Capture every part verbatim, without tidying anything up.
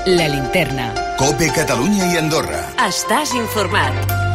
La Linterna. COPE Catalunya i Andorra. Estàs informat.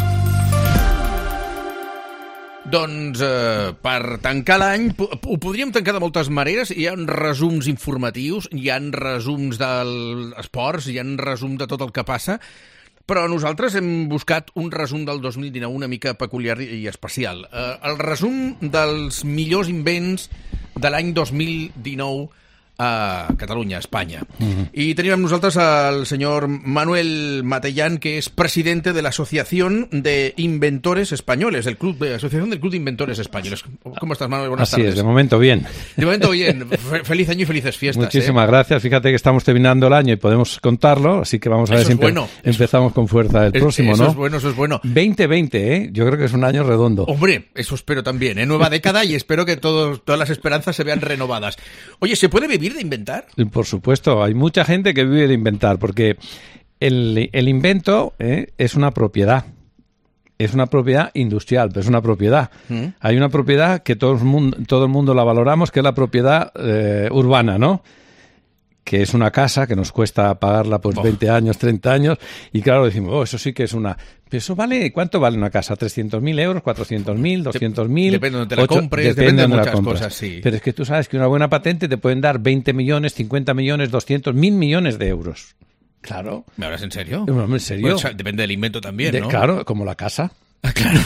Doncs eh, per tancar l'any ho podríem tancar de moltes maneres. Hi ha resums informatius, hi ha resums dels esports, hi ha resum de tot el que passa, però nosaltres hem buscat un resum del dos mil dinou una mica peculiar i especial. Eh, el resum dels millors invents de l'any dos mil dinou a Catalunya, a Espanya. Uh-huh. Y teníem amb nosaltres al senyor Manuel Matellán, que és presidente de la Asociación de Inventores Españoles, el club, de Asociación del Club de Inventores Españoles. ¿Cómo estás, Manuel? Buenas Así tardes. es, de momento bien. De momento bien. Feliz año y felices fiestas. Muchísimas ¿eh? gracias. Fíjate que estamos terminando el año y podemos contarlo, así que vamos a Eso ver si es bueno. empe- empezamos con fuerza el Es, próximo, eso ¿no? es bueno, eso es bueno. veinte veinte, ¿eh? Yo creo que es un año redondo. Hombre, eso espero también, ¿eh? Nueva década y espero que todos, todas las esperanzas se vean renovadas. Oye, ¿se puede vivir de inventar? Por supuesto, hay mucha gente que vive de inventar, porque el, el invento ¿eh? es una propiedad. Es una propiedad industrial, pero es una propiedad. ¿Mm? Hay una propiedad que todo el mundo, todo el mundo la valoramos, que es la propiedad eh, urbana, ¿no? Que es una casa que nos cuesta pagarla pues oh. veinte años, treinta años, y claro, decimos, oh, eso sí que es una... ¿Eso vale? ¿Cuánto vale una casa? ¿trescientos mil euros? ¿cuatrocientos mil? ¿doscientos mil? Depende de donde te la compres, depende, depende de muchas cosas, sí. Pero es que tú sabes que una buena patente te pueden dar veinte millones, cincuenta millones, doscientos, mil millones de euros. Claro. ¿Me hablas en serio? ¿En serio? Pues, o sea, depende del invento también, de, ¿no? Claro, como la casa. Claro.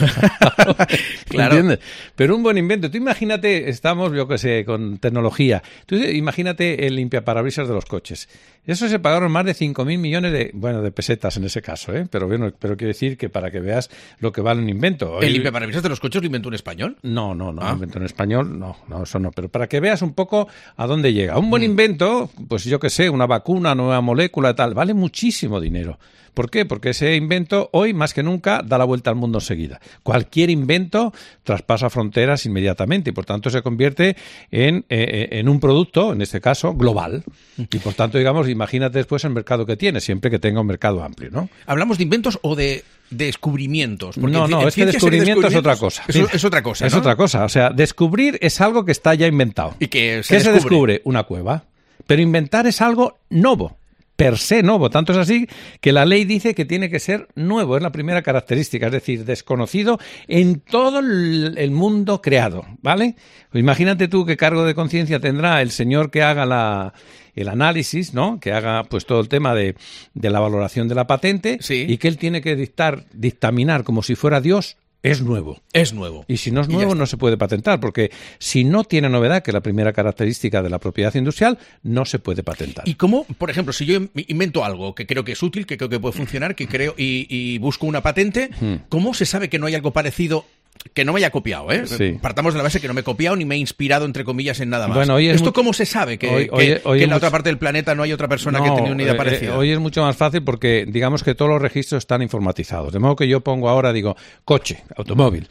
Claro. ¿Entiendes? Pero un buen invento. Tú imagínate, estamos, yo qué sé, con tecnología. Tú imagínate el limpiaparabrisas de los coches. Eso se pagaron más de cinco mil millones de, bueno, de pesetas en ese caso, ¿eh? Pero bueno, pero quiero decir que para que veas lo que vale un invento. ¿El limpiaparabrisas de los coches lo inventó un español? No, no, no, ah. lo inventó en español, no, no, eso no. Pero para que veas un poco a dónde llega. Un buen mm. invento, pues yo qué sé, una vacuna, nueva molécula, tal, vale muchísimo dinero. ¿Por qué? Porque ese invento hoy, más que nunca, da la vuelta al mundo enseguida. Cualquier invento traspasa fronteras inmediatamente y, por tanto, se convierte en, eh, en un producto, en este caso, global. Y, por tanto, digamos, imagínate después el mercado que tiene, siempre que tenga un mercado amplio, ¿no? ¿Hablamos de inventos o de descubrimientos? Porque no, no, es que descubrimiento es otra cosa. Eso es otra cosa, ¿no? Es otra cosa. O sea, descubrir es algo que está ya inventado. ¿Y que se ¿Qué descubre? se descubre? Una cueva. Pero inventar es algo nuevo. Per se nuevo, tanto es así que la ley dice que tiene que ser nuevo, es la primera característica, es decir, desconocido en todo el mundo creado, ¿vale? Pues imagínate tú qué cargo de conciencia tendrá el señor que haga la, el análisis, ¿no? Que haga pues todo el tema de, de la valoración de la patente, sí. Y que él tiene que dictar, dictaminar como si fuera Dios. Es nuevo. Es nuevo. Y si no es nuevo, no se puede patentar, porque si no tiene novedad, que es la primera característica de la propiedad industrial, no se puede patentar. ¿Y cómo, por ejemplo, si yo invento algo que creo que es útil, que creo que puede funcionar, que creo y, y busco una patente, hmm. ¿cómo se sabe que no hay algo parecido? Que no me haya copiado, ¿eh? Sí. Partamos de la base que no me he copiado ni me he inspirado, entre comillas, en nada más. Bueno, hoy es ¿Esto muy... cómo se sabe? Que, hoy, que, hoy, hoy que en la mucho... otra parte del planeta no hay otra persona no, que tenga una idea eh, parecida. Hoy es mucho más fácil porque, digamos que todos los registros están informatizados. De modo que yo pongo ahora, digo, coche, automóvil.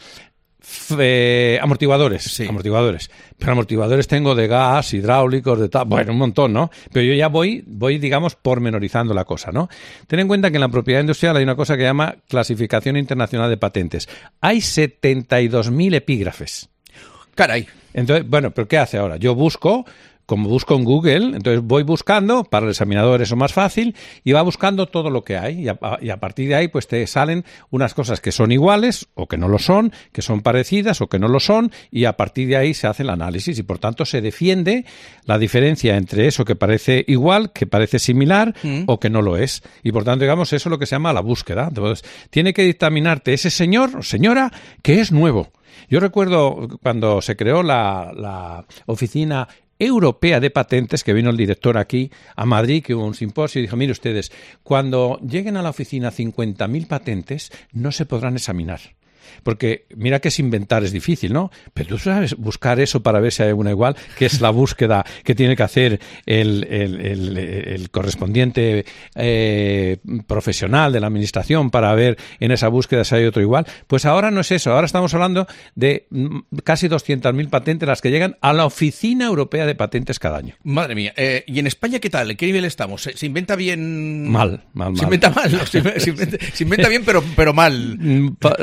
Eh, amortiguadores, sí. amortiguadores. Pero amortiguadores tengo de gas, hidráulicos, de tal, bueno, un montón, ¿no? Pero yo ya voy, voy, digamos, pormenorizando la cosa, ¿no? Ten en cuenta que en la propiedad industrial hay una cosa que se llama Clasificación Internacional de Patentes. Hay setenta y dos mil epígrafes. Caray. Entonces, bueno, ¿pero qué hace ahora? Yo busco... Como busco en Google, entonces voy buscando, para el examinador eso es más fácil, y va buscando todo lo que hay. Y a, y a partir de ahí pues te salen unas cosas que son iguales o que no lo son, que son parecidas o que no lo son, y a partir de ahí se hace el análisis y por tanto se defiende la diferencia entre eso que parece igual, que parece similar mm. o que no lo es. Y por tanto, digamos, eso es lo que se llama la búsqueda. Entonces, tiene que dictaminarte ese señor o señora que es nuevo. Yo recuerdo cuando se creó la, la oficina Europea de Patentes, que vino el director aquí a Madrid, que hubo un simposio y dijo, mire ustedes, cuando lleguen a la oficina cincuenta mil patentes, no se podrán examinar. Porque mira que es inventar, es difícil, ¿no? Pero tú sabes buscar eso para ver si hay alguna igual, que es la búsqueda que tiene que hacer el, el, el, el correspondiente eh, profesional de la administración para ver en esa búsqueda si hay otro igual. Pues ahora no es eso, ahora estamos hablando de casi doscientas mil patentes las que llegan a la Oficina Europea de Patentes cada año. Madre mía, eh, ¿y en España qué tal? ¿En qué nivel estamos? ¿Se, se inventa bien? Mal, mal, mal. Se inventa mal, no, se, se, inventa, se inventa bien pero, pero mal. Los oyentes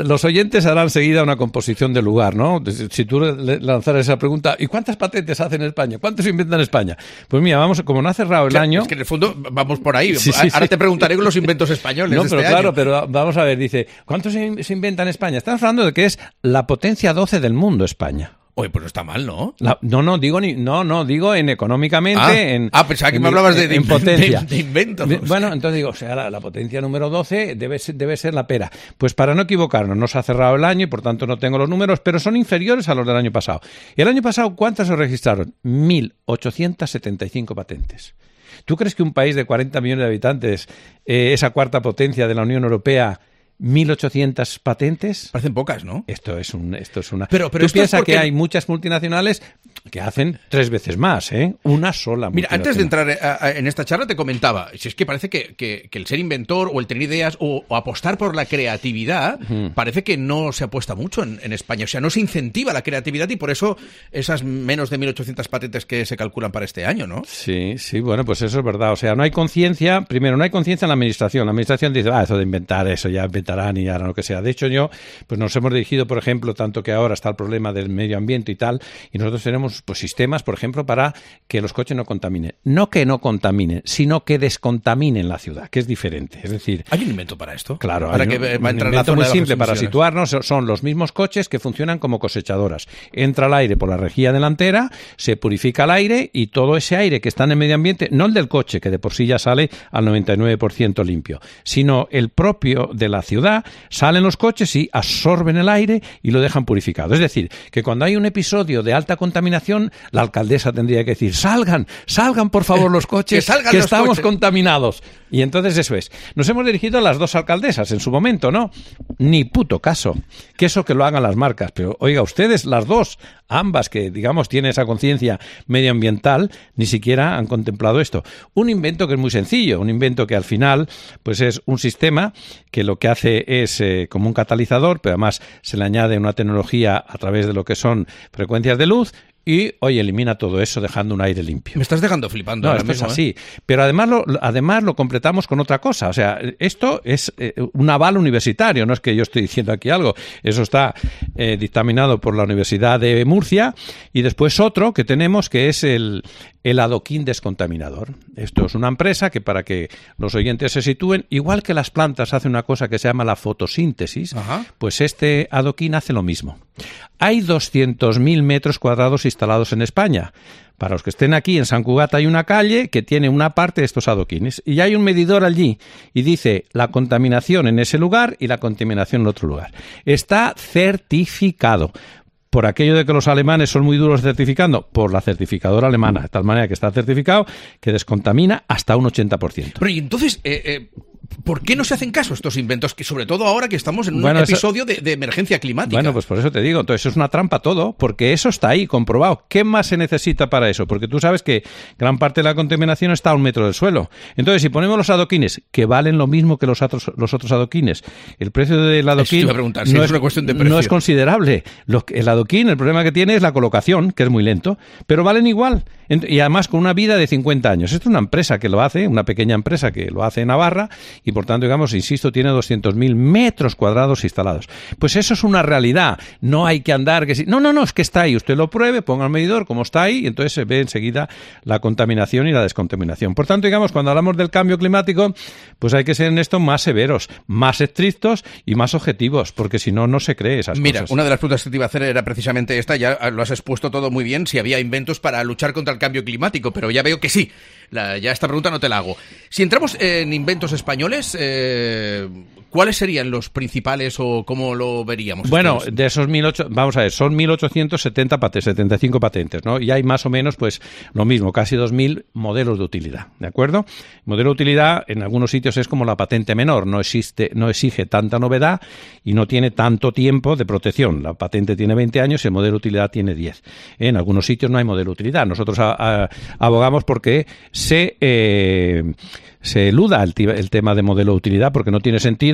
oyentes harán enseguida una composición del lugar, ¿no? Si tú le lanzaras esa pregunta, ¿y cuántas patentes hacen en España? ¿Cuántos se inventan en España? Pues mira, vamos, como no ha cerrado el o sea, año... Es que en el fondo vamos por ahí. Sí, sí, Ahora sí. te preguntaré con los inventos españoles No, de pero este claro, año. pero vamos a ver, dice, ¿cuántos se, se inventan en España? Estamos hablando de que es la potencia doce del mundo, España. Oye, pues no está mal, ¿no? La, no, no, digo ni, no, no, digo en económicamente, Ah, en, ah, pensaba que en, me hablabas de, de, en potencia. De, de inventos. De, bueno, entonces digo, o sea, la, la potencia número doce debe ser, debe ser la pera. Pues para no equivocarnos, no se ha cerrado el año y por tanto no tengo los números, pero son inferiores a los del año pasado. Y el año pasado, ¿cuántas se registraron? mil ochocientas setenta y cinco patentes. ¿Tú crees que un país de cuarenta millones de habitantes, eh, esa cuarta potencia de la Unión Europea, mil ochocientas patentes? Parecen pocas, ¿no? Esto es un, esto es una. Pero, pero Tú piensas porque... que hay muchas multinacionales que hacen tres veces más, ¿eh? Una sola. Mira, antes de entrar a, a, en esta charla te comentaba, si es que parece que, que, que el ser inventor o el tener ideas o, o apostar por la creatividad, uh-huh. parece que no se apuesta mucho en, en España. O sea, no se incentiva la creatividad y por eso esas menos de mil ochocientas patentes que se calculan para este año, ¿no? Sí, sí, bueno, pues eso es verdad. O sea, no hay conciencia, primero, no hay conciencia en la administración. La administración dice, ah, eso de inventar, eso ya inventarán y harán lo que sea. De hecho, yo, pues nos hemos dirigido, por ejemplo, tanto que ahora está el problema del medio ambiente y tal, y nosotros tenemos pues sistemas, por ejemplo, para que los coches no contaminen. No que no contaminen, sino que descontaminen la ciudad, que es diferente. Es decir... ¿Hay un invento para esto? Claro, para hay que un, va a entrar un la invento zona muy de simple para emisiones. situarnos. Son los mismos coches que funcionan como cosechadoras. Entra el aire por la rejilla delantera, se purifica el aire y todo ese aire que está en el medio ambiente, no el del coche, que de por sí ya sale al noventa y nueve por ciento limpio, sino el propio de la ciudad, salen los coches y absorben el aire y lo dejan purificado. Es decir, que cuando hay un episodio de alta contaminación, la alcaldesa tendría que decir, salgan, salgan por favor los coches, que, salgan que los estamos coches. contaminados. Y entonces eso es. Nos hemos dirigido a las dos alcaldesas en su momento, ¿no? Ni puto caso. Que eso que lo hagan las marcas. Pero, oiga, ustedes, las dos, ambas que, digamos, tienen esa conciencia medioambiental, ni siquiera han contemplado esto. Un invento que es muy sencillo, un invento que al final, pues es un sistema que lo que hace es eh, como un catalizador, pero además se le añade una tecnología a través de lo que son frecuencias de luz. Y, oye, elimina todo eso dejando un aire limpio. Me estás dejando flipando. No, ahora esto mismo, es así. ¿eh? Pero además lo, además lo completamos con otra cosa. O sea, esto es eh, un aval universitario. No es que yo estoy diciendo aquí algo. Eso está eh, dictaminado por la Universidad de Murcia. Y después otro que tenemos que es el, el adoquín descontaminador. Esto es una empresa que, para que los oyentes se sitúen, igual que las plantas hacen una cosa que se llama la fotosíntesis, Ajá. pues este adoquín hace lo mismo. Hay doscientos mil metros cuadrados instalados en España. Para los que estén aquí, en San Cugat hay una calle que tiene una parte de estos adoquines y hay un medidor allí y dice la contaminación en ese lugar y la contaminación en otro lugar. Está certificado. Por aquello de que los alemanes son muy duros certificando, por la certificadora alemana, de tal manera que está certificado que descontamina hasta un ochenta por ciento. Pero y entonces, eh, eh, ¿por qué no se hacen caso estos inventos? Que sobre todo ahora que estamos en un bueno, episodio eso... de, de emergencia climática. Bueno, pues por eso te digo, entonces eso es una trampa todo, porque eso está ahí, comprobado. ¿Qué más se necesita para eso? Porque tú sabes que gran parte de la contaminación está a un metro del suelo. Entonces, si ponemos los adoquines, que valen lo mismo que los otros, los otros adoquines, el precio del adoquín iba a preguntar, si no, es es, una cuestión de precio. no es considerable. Lo, el adoquín, el problema que tiene es la colocación, que es muy lento, pero valen igual. Y además con una vida de cincuenta años. Esto es una empresa que lo hace, una pequeña empresa que lo hace en Navarra, y por tanto, digamos, insisto, tiene doscientos mil metros cuadrados instalados. Pues eso es una realidad. No hay que andar que si... No, no, no, es que está ahí. Usted lo pruebe, ponga el medidor, como está ahí, y entonces se ve enseguida la contaminación y la descontaminación. Por tanto, digamos, cuando hablamos del cambio climático, pues hay que ser en esto más severos, más estrictos y más objetivos, porque si no, no se cree esas Mira, cosas. Mira, una de las preguntas que te iba a hacer era precisamente esta, ya lo has expuesto todo muy bien, si había inventos para luchar contra el cambio climático, pero ya veo que sí. La, ya esta pregunta no te la hago. Si entramos en inventos españoles, eh, ¿cuáles serían los principales o cómo lo veríamos? Bueno, estos? de esos mil ocho, vamos a ver, son mil ochocientos setenta patentes, setenta y cinco patentes, ¿no? Y hay más o menos, pues, lo mismo, casi dos mil modelos de utilidad, ¿de acuerdo? Modelo de utilidad en algunos sitios es como la patente menor, no existe, no exige tanta novedad y no tiene tanto tiempo de protección. La patente tiene veinte años y el modelo de utilidad tiene diez. En algunos sitios no hay modelo de utilidad. Nosotros a, a, abogamos porque se, eh, se eluda el, el tema de modelo de utilidad porque no tiene sentido.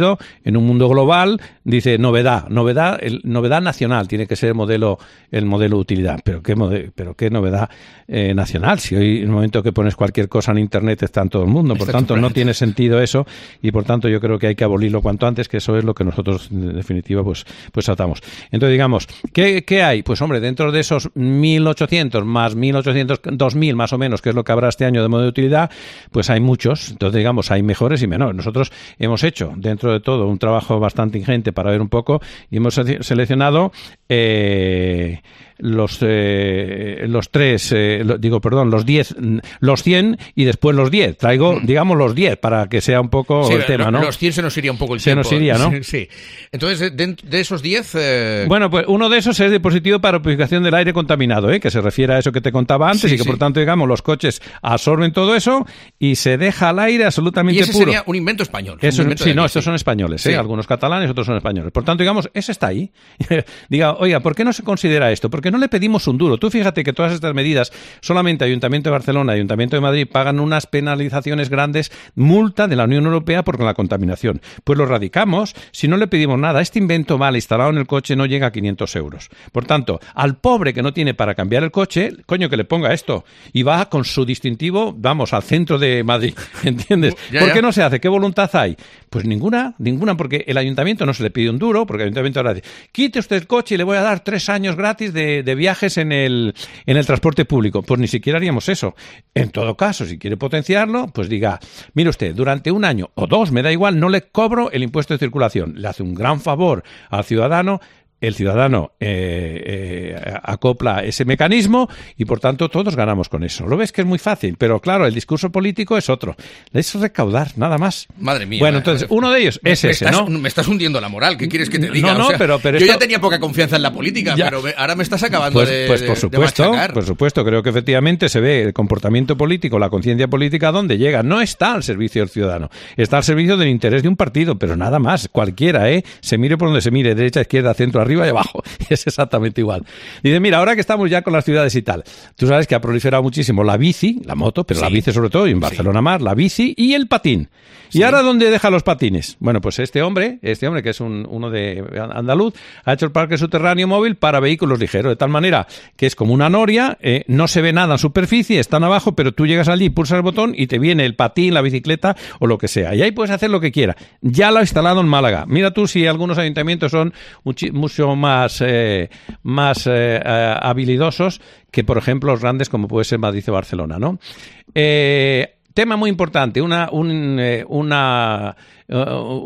sentido, en un mundo global, dice novedad, novedad, el, novedad nacional, tiene que ser el modelo, el modelo de utilidad. Pero qué, mode, pero qué novedad eh, nacional, si hoy en el momento que pones cualquier cosa en Internet está en todo el mundo, por tanto no tiene sentido eso, y por tanto yo creo que hay que abolirlo cuanto antes, que eso es lo que nosotros en definitiva pues, pues tratamos. Entonces digamos, ¿qué, qué hay? Pues hombre, dentro de esos mil ochocientos más mil ochocientos, dos mil más o menos, que es lo que habrá este año de modelo de utilidad, pues hay muchos. Entonces digamos, hay mejores y menores. Nosotros hemos hecho, dentro de todo, un trabajo bastante ingente para ver un poco, y hemos seleccionado eh, los eh, los tres, eh, lo, digo, perdón, los diez, los cien y después los diez. Traigo, digamos, los diez para que sea un poco sí, el tema, ¿no? Los cien se nos iría un poco el se tiempo. Se nos iría, ¿no? Sí. Entonces, de, de esos diez... Eh... Bueno, pues uno de esos es dispositivo para purificación del aire contaminado, ¿eh? Que se refiere a eso que te contaba antes, sí, y que, sí, por tanto, digamos, los coches absorben todo eso y se deja al aire absolutamente puro. Y ese puro. sería un invento español. Eso, un invento sí, de no, aquí, estos sí. son españoles, ¿eh? Sí. Algunos catalanes, otros son españoles. Por tanto, digamos, ese está ahí. Diga, oiga, ¿por qué no se considera esto? Porque no le pedimos un duro. Tú fíjate que todas estas medidas, solamente Ayuntamiento de Barcelona y Ayuntamiento de Madrid pagan unas penalizaciones grandes, multa de la Unión Europea por la contaminación. Pues lo radicamos si no le pedimos nada. Este invento mal instalado en el coche no llega a quinientos euros. Por tanto, al pobre que no tiene para cambiar el coche, coño, que le ponga esto. Y va con su distintivo, vamos, al centro de Madrid. ¿Entiendes? Ya, ¿Por ya. qué no se hace? ¿Qué voluntad hay? Pues ninguna, ninguna, porque el Ayuntamiento no se le pide un duro, porque el Ayuntamiento ahora dice, quite usted el coche y le voy a dar tres años gratis de, de viajes en el, en el transporte público. Pues ni siquiera haríamos eso. En todo caso, si quiere potenciarlo, pues diga, mire usted, durante un año o dos, me da igual, no le cobro el impuesto de circulación. Le hace un gran favor al ciudadano. El ciudadano eh, eh, acopla ese mecanismo y, por tanto, todos ganamos con eso. Lo ves que es muy fácil, pero, claro, el discurso político es otro. Es recaudar, nada más. Madre mía. Bueno, madre, entonces, madre. uno de ellos me, es me ese, estás, ¿no? Me estás hundiendo la moral. ¿Qué quieres que te diga? No, no, o sea, pero, pero yo esto... ya tenía poca confianza en la política, ya. pero me, ahora me estás acabando pues, de Pues, por de, supuesto, de machacar. por supuesto. Creo que, efectivamente, se ve el comportamiento político, la conciencia política, donde llega. No está al servicio del ciudadano. Está al servicio del interés de un partido, pero nada más. Cualquiera, ¿eh? Se mire por donde se mire, derecha, izquierda, centro, arriba y abajo. Es exactamente igual. Dice, mira, ahora que estamos ya con las ciudades y tal, tú sabes que ha proliferado muchísimo la bici, la moto, pero sí, la bici sobre todo, y en Barcelona sí. más, la bici y el patín. Sí. ¿Y ahora dónde deja los patines? Bueno, pues este hombre, este hombre que es un, uno de andaluz, ha hecho el parque subterráneo móvil para vehículos ligeros, de tal manera que es como una noria, eh, no se ve nada en superficie, están abajo, pero tú llegas allí, pulsas el botón y te viene el patín, la bicicleta o lo que sea. Y ahí puedes hacer lo que quieras. Ya lo ha instalado en Málaga. Mira tú si algunos ayuntamientos son mucho más... Eh, más eh, eh, habilidosos que, por ejemplo, los grandes como puede ser Madrid o Barcelona, ¿no? Eh, tema muy importante, una, un, eh, una, uh,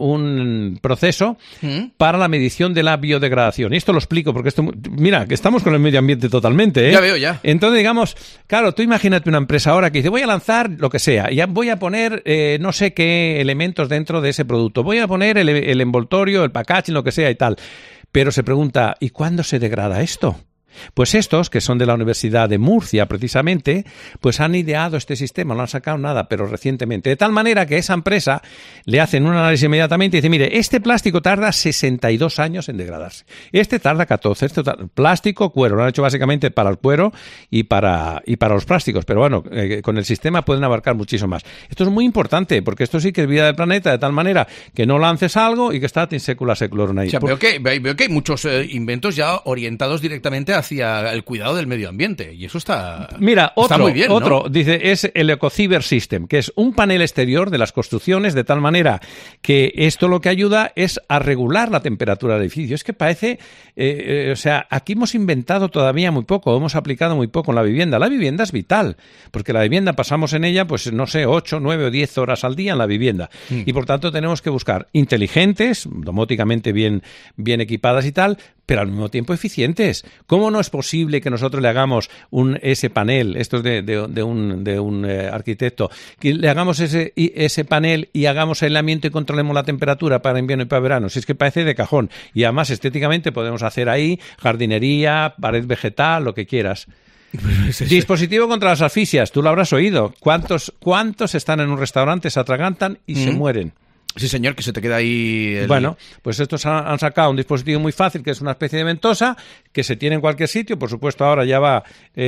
un proceso ¿Mm? para la medición de la biodegradación. Y esto lo explico porque esto, mira, que estamos con el medio ambiente totalmente, ¿eh? Ya veo, ya. Entonces, digamos, claro, tú imagínate una empresa ahora que dice, voy a lanzar lo que sea, ya voy a poner eh, no sé qué elementos dentro de ese producto, voy a poner el, el envoltorio, el packaging, lo que sea y tal. Pero se pregunta, ¿y cuándo se degrada esto? Pues estos, que son de la Universidad de Murcia precisamente, pues han ideado este sistema, no han sacado nada, pero recientemente. De tal manera que esa empresa le hacen un análisis inmediatamente y dice, mire, este plástico tarda sesenta y dos años en degradarse. Este tarda catorce. Este tarda... Plástico, cuero. Lo han hecho básicamente para el cuero y para, y para los plásticos. Pero bueno, eh, con el sistema pueden abarcar muchísimo más. Esto es muy importante, porque esto sí que es vida del planeta, de tal manera que no lances algo y que está in secula seculorum ahí. O sea, veo que, veo que hay muchos eh, inventos ya orientados directamente a hacia el cuidado del medio ambiente, y eso está, Mira, otro, está muy bien, otro, ¿no? Dice, es el Ecocyber System, que es un panel exterior de las construcciones, de tal manera que esto lo que ayuda es a regular la temperatura del edificio. Es que parece, eh, eh, o sea, aquí hemos inventado todavía muy poco, hemos aplicado muy poco en la vivienda. La vivienda es vital, porque la vivienda pasamos en ella, pues no sé, ocho, nueve o diez horas al día en la vivienda, mm. y por tanto tenemos que buscar inteligentes, domóticamente bien, bien equipadas y tal, pero al mismo tiempo eficientes. ¿Cómo no es posible que nosotros le hagamos un ese panel, esto es de, de, de un, de un eh, arquitecto, que le hagamos ese, ese panel y hagamos aislamiento y controlemos la temperatura para invierno y para verano? Si es que parece de cajón. Y además estéticamente podemos hacer ahí jardinería, pared vegetal, lo que quieras. Sí, sí. Dispositivo contra las asfixias, tú lo habrás oído. ¿Cuántos, cuántos están en un restaurante, se atragantan y mm. se mueren? Sí, señor, que se te queda ahí... El... Bueno, pues estos han, han sacado un dispositivo muy fácil, que es una especie de ventosa, que se tiene en cualquier sitio. Por supuesto, ahora ya va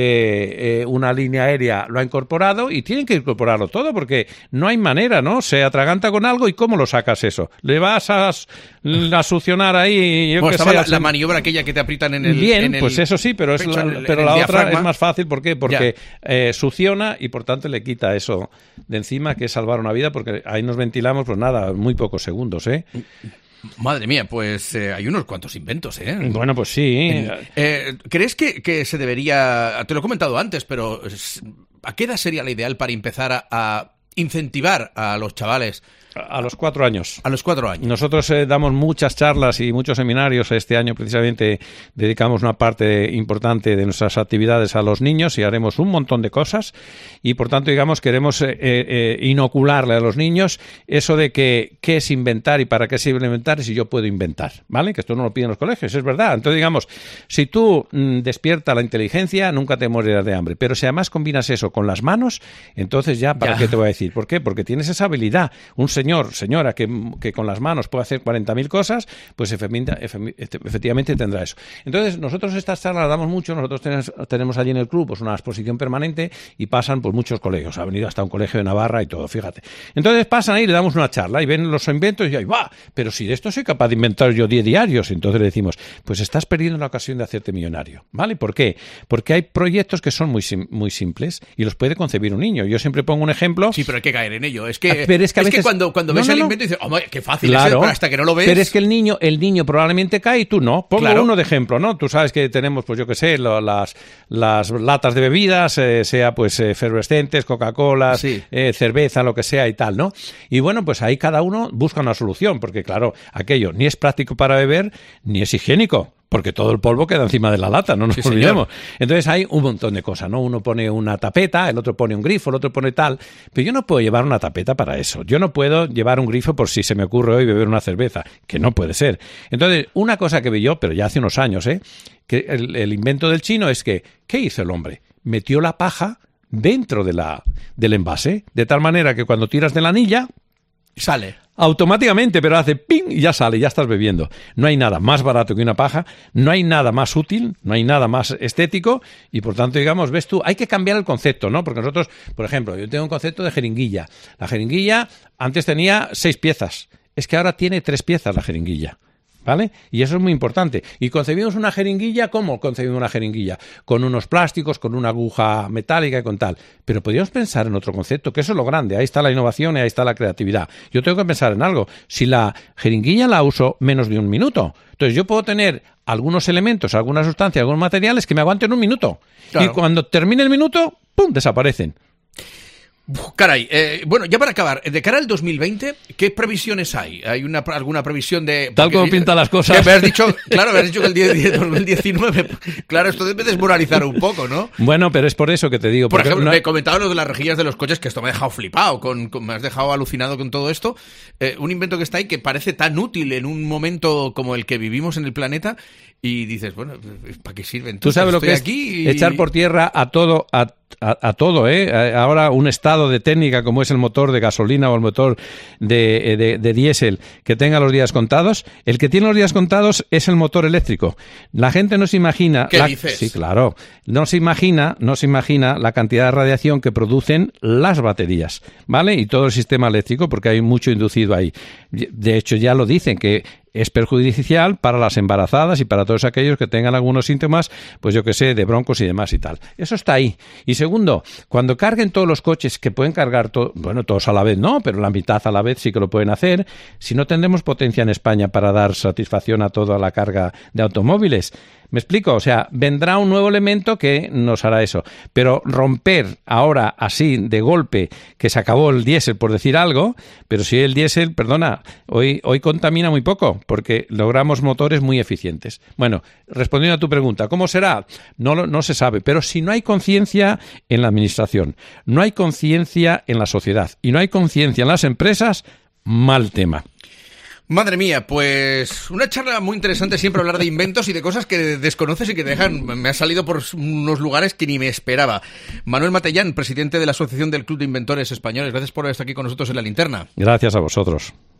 eh, eh, una línea aérea, lo ha incorporado, y tienen que incorporarlo todo, porque no hay manera, ¿no? Se atraganta con algo, ¿y cómo lo sacas eso? ¿Le vas a, a succionar ahí? Yo bueno, que estaba sé, la, hacer... la maniobra aquella que te aprietan en el... Bien, en el pues eso sí, pero, es pecho, la, en pero el la diafragma. otra es más fácil. ¿Por qué? Porque eh, succiona y por tanto le quita eso de encima, que es salvar una vida, porque ahí nos ventilamos, pues nada, muy pocos segundos, ¿eh? Madre mía, pues eh, hay unos cuantos inventos, ¿eh? Bueno, pues sí. Eh, eh, ¿Crees que, que se debería, te lo he comentado antes, pero ¿a qué edad sería la ideal para empezar a, a incentivar a los chavales? A los cuatro años. A los cuatro años. Nosotros eh, damos muchas charlas y muchos seminarios. Este año precisamente dedicamos una parte importante de nuestras actividades a los niños y haremos un montón de cosas. Y por tanto, digamos, queremos eh, eh, inocularle a los niños eso de que qué es inventar y para qué sirve inventar y si yo puedo inventar, ¿vale? Que esto no lo piden los colegios, es verdad. Entonces, digamos, si tú mmm, despiertas la inteligencia, nunca te morirás de hambre. Pero si además combinas eso con las manos, entonces ya, ¿para ya. qué te voy a decir? ¿Por qué? Porque tienes esa habilidad. Un señor, señora, que, que con las manos puede hacer cuarenta mil cosas, pues efectivamente tendrá eso. Entonces, nosotros estas charlas las damos mucho, nosotros tenemos, tenemos allí en el club pues una exposición permanente y pasan pues muchos colegios, ha venido hasta un colegio de Navarra y todo, fíjate. Entonces pasan ahí y le damos una charla y ven los inventos y ahí va, pero si de esto soy capaz de inventar yo diez diarios, entonces le decimos, pues estás perdiendo la ocasión de hacerte millonario, ¿vale? ¿Por qué? Porque hay proyectos que son muy, sim muy simples y los puede concebir un niño. Yo siempre pongo un ejemplo. Sí, pero hay que caer en ello. Es que, pero es que, a veces... es que cuando, cuando ves no, no, el invento y dices, oh, qué fácil claro, es, pero hasta que no lo ves... Pero es que el niño, el niño probablemente cae y tú no. Pongo claro. uno de ejemplo, ¿no? Tú sabes que tenemos, pues yo qué sé, lo, las, las latas de bebidas, eh, sea pues efervescentes, Coca-Cola, sí. eh, cerveza, lo que sea y tal, ¿no? Y bueno, pues ahí cada uno busca una solución, porque claro, aquello ni es práctico para beber, ni es higiénico. Porque todo el polvo queda encima de la lata, no nos sí, olvidemos. Señor. Entonces hay un montón de cosas, ¿no? Uno pone una tapeta, el otro pone un grifo, el otro pone tal. Pero yo no puedo llevar una tapeta para eso. Yo no puedo llevar un grifo por si se me ocurre hoy beber una cerveza, que no puede ser. Entonces, una cosa que vi yo, pero ya hace unos años, ¿eh? Que el, el invento del chino es que, ¿qué hizo el hombre? Metió la paja dentro de la, del envase, de tal manera que cuando tiras de la anilla... Sale. Automáticamente, pero hace ping y ya sale, ya estás bebiendo. No hay nada más barato que una paja, no hay nada más útil, no hay nada más estético y por tanto, digamos, ves tú, hay que cambiar el concepto, ¿no? Porque nosotros, por ejemplo, yo tengo un concepto de jeringuilla. La jeringuilla antes tenía seis piezas, es que ahora tiene tres piezas la jeringuilla. ¿Vale? Y eso es muy importante. Y concebimos una jeringuilla, ¿cómo concebimos una jeringuilla? Con unos plásticos, con una aguja metálica y con tal. Pero podríamos pensar en otro concepto, que eso es lo grande. Ahí está la innovación y ahí está la creatividad. Yo tengo que pensar en algo. Si la jeringuilla la uso menos de un minuto, entonces yo puedo tener algunos elementos, algunas sustancias, algunos materiales que me aguanten un minuto. Claro. Y cuando termine el minuto, ¡pum!, desaparecen. Caray, eh, bueno, ya para acabar, de cara al dos mil veinte, ¿qué previsiones hay? ¿Hay una, alguna previsión de...? Tal como pintan las cosas. Que me has dicho, claro, me has dicho que el dos mil diecinueve, claro, esto debe desmoralizar un poco, ¿no? Bueno, pero es por eso que te digo. Por ejemplo, no... me he comentado lo de las rejillas de los coches, que esto me ha dejado flipado, con, con, me has dejado alucinado con todo esto. Eh, un invento que está ahí que parece tan útil en un momento como el que vivimos en el planeta y dices, bueno, ¿para qué sirve? Entonces, tú sabes lo que es aquí y... echar por tierra a todo... A... A, a todo, ¿eh? Ahora un estado de técnica como es el motor de gasolina o el motor de, de, de diésel que tenga los días contados, el que tiene los días contados es el motor eléctrico. La gente no se imagina... ¿Qué la, dices? Sí, claro. No se imagina, no se imagina la cantidad de radiación que producen las baterías, ¿vale? Y todo el sistema eléctrico, porque hay mucho inducido ahí. De hecho, ya lo dicen, que es perjudicial para las embarazadas y para todos aquellos que tengan algunos síntomas, pues yo que sé, de broncos y demás y tal. Eso está ahí. Y segundo, cuando carguen todos los coches, que pueden cargar, to- bueno, todos a la vez no, pero la mitad a la vez sí que lo pueden hacer, si no tendremos potencia en España para dar satisfacción a toda la carga de automóviles. ¿Me explico? O sea, vendrá un nuevo elemento que nos hará eso. Pero romper ahora así de golpe que se acabó el diésel, por decir algo, pero si el diésel, perdona, hoy, hoy contamina muy poco porque logramos motores muy eficientes. Bueno, respondiendo a tu pregunta, ¿cómo será? No, no se sabe, pero si no hay conciencia en la administración, no hay conciencia en la sociedad y no hay conciencia en las empresas, mal tema. Madre mía, pues una charla muy interesante, siempre hablar de inventos y de cosas que desconoces y que te dejan, me ha salido por unos lugares que ni me esperaba. Manuel Matellán, presidente de la Asociación del Club de Inventores Españoles, gracias por estar aquí con nosotros en La Linterna. Gracias a vosotros.